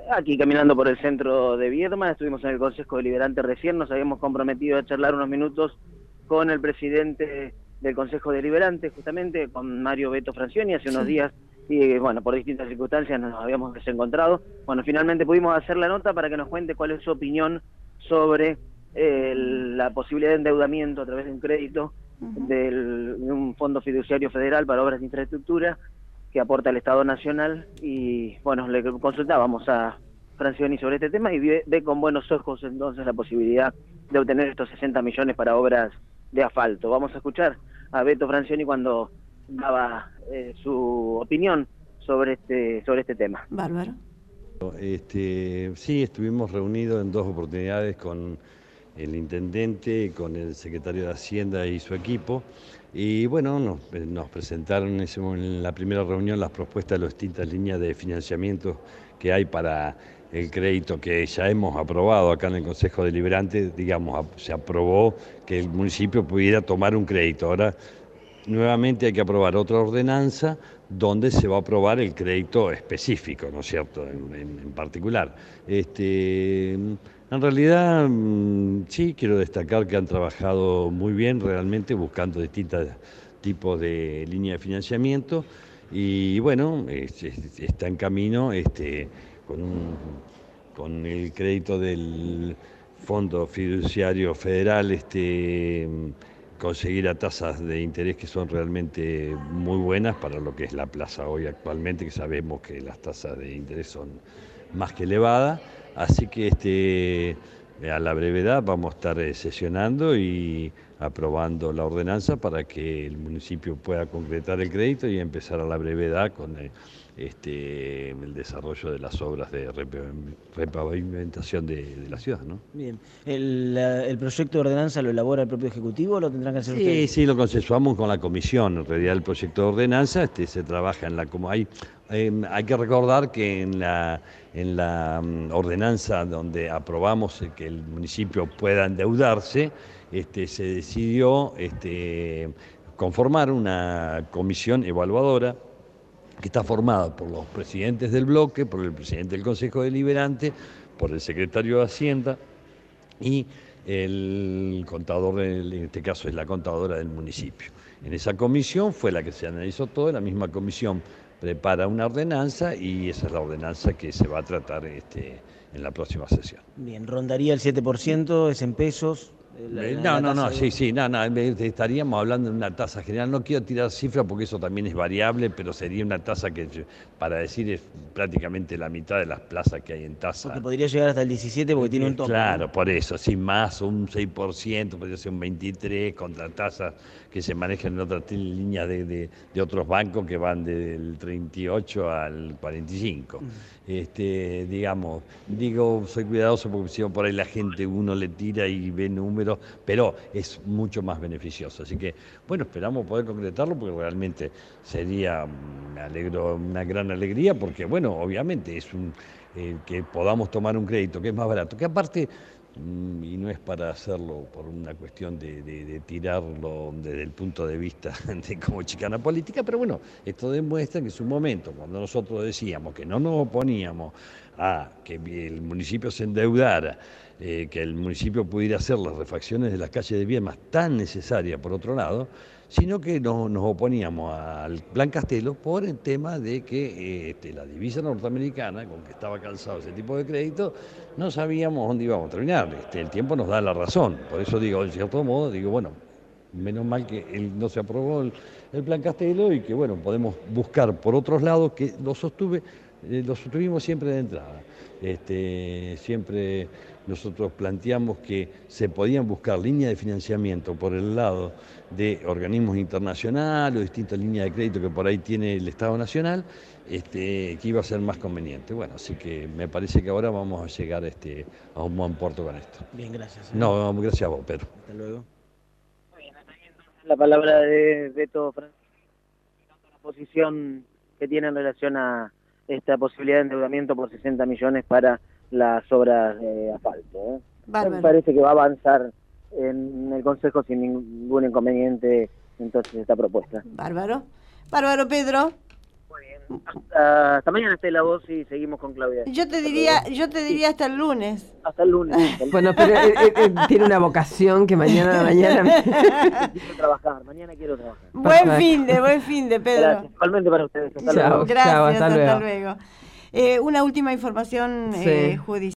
Aquí caminando por el centro de Viedma, estuvimos en el Consejo Deliberante recién, nos habíamos comprometido a charlar unos minutos con el presidente del Consejo Deliberante, justamente, con Mario Beto Francioni, hace unos Sí. días, y bueno, por distintas circunstancias nos habíamos desencontrado. Bueno, finalmente pudimos hacer la nota para que nos cuente cuál es su opinión sobre la posibilidad de endeudamiento a través de un crédito de un fondo fiduciario federal para obras de infraestructura que aporta el Estado Nacional, y bueno, le consultábamos a Francioni sobre este tema y ve con buenos ojos entonces la posibilidad de obtener estos 60 millones para obras de asfalto. Vamos a escuchar a Beto Francioni cuando daba su opinión sobre este tema. Bárbaro. Sí, estuvimos reunidos en dos oportunidades con el intendente, con el secretario de Hacienda y su equipo, y bueno, nos presentaron en la primera reunión las propuestas de las distintas líneas de financiamiento que hay para el crédito que ya hemos aprobado acá en el Consejo Deliberante. Digamos, se aprobó que el municipio pudiera tomar un crédito. Ahora nuevamente hay que aprobar otra ordenanza donde se va a aprobar el crédito específico, ¿no es cierto?, en particular. En realidad, sí, quiero destacar que han trabajado muy bien realmente buscando distintos tipos de líneas de financiamiento y bueno, está en camino con el crédito del Fondo Fiduciario Federal, conseguir a tasas de interés que son realmente muy buenas para lo que es la plaza hoy actualmente, que sabemos que las tasas de interés son más que elevadas. Así que a la brevedad vamos a estar sesionando y aprobando la ordenanza para que el municipio pueda concretar el crédito y empezar a la brevedad con el desarrollo de las obras de repavimentación de la ciudad, ¿no? Bien. ¿El proyecto de ordenanza lo elabora el propio Ejecutivo o lo tendrán que hacer ustedes? Sí, lo consensuamos con la comisión. En realidad el proyecto de ordenanza se trabaja en la... Como hay que recordar que en la ordenanza donde aprobamos que el municipio pueda endeudarse, se decidió conformar una comisión evaluadora que está formada por los presidentes del bloque, por el presidente del Consejo Deliberante, por el secretario de Hacienda y el contador, en este caso es la contadora del municipio. En esa comisión fue la que se analizó todo, la misma comisión prepara una ordenanza y esa es la ordenanza que se va a tratar en la próxima sesión. Bien, ¿rondaría el 7%? ¿Es en pesos? Estaríamos hablando de una tasa general. No quiero tirar cifras porque eso también es variable, pero sería una tasa que, para decir, es prácticamente la mitad de las plazas que hay en tasa. Porque podría llegar hasta el 17 porque tiene un tope. Claro, ¿no? por eso, sí, más un 6%, podría ser un 23% contra tasas que se manejan en otras líneas de otros bancos que van del 38 al 45. Soy cuidadoso porque si por ahí la gente, uno le tira y ve números, pero es mucho más beneficioso. Así que, bueno, esperamos poder concretarlo porque realmente sería, me alegro, una gran alegría porque, bueno, obviamente es que podamos tomar un crédito que es más barato, que aparte, y no es para hacerlo por una cuestión de tirarlo desde el punto de vista de como chicana política, pero bueno, esto demuestra que en su momento, cuando nosotros decíamos que no nos oponíamos a que el municipio se endeudara, que el municipio pudiera hacer las refacciones de las calles de Viedma tan necesarias por otro lado, sino que nos oponíamos al Plan Castelo por el tema de que la divisa norteamericana, con que estaba calzado ese tipo de crédito, no sabíamos dónde íbamos a terminar. El tiempo nos da la razón, por eso digo, en cierto modo, bueno, menos mal que no se aprobó el Plan Castelo y que, bueno, podemos buscar por otros lados, que lo sostuvimos siempre de entrada. Siempre nosotros planteamos que se podían buscar líneas de financiamiento por el lado de organismos internacionales o distintas líneas de crédito que por ahí tiene el Estado Nacional, que iba a ser más conveniente. Bueno, así que me parece que ahora vamos a llegar a un buen puerto con esto. Bien, gracias. No, gracias a vos, Pedro. Hasta luego. La palabra de Beto Francioni, la posición que tiene en relación a esta posibilidad de endeudamiento por 60 millones para las obras de asfalto. Me parece que va a avanzar en el Consejo sin ningún inconveniente entonces esta propuesta. Bárbaro. Bárbaro, Pedro. Muy bien. Hasta mañana, Estela, vos, y seguimos con Claudia. Yo te diría hasta el lunes. Hasta el lunes. Bueno, pero tiene una vocación que mañana. Quiero trabajar, mañana quiero trabajar. Buen fin de, Pedro. Gracias, igualmente para ustedes. Hasta luego. Gracias, hasta luego. Una última información judicial.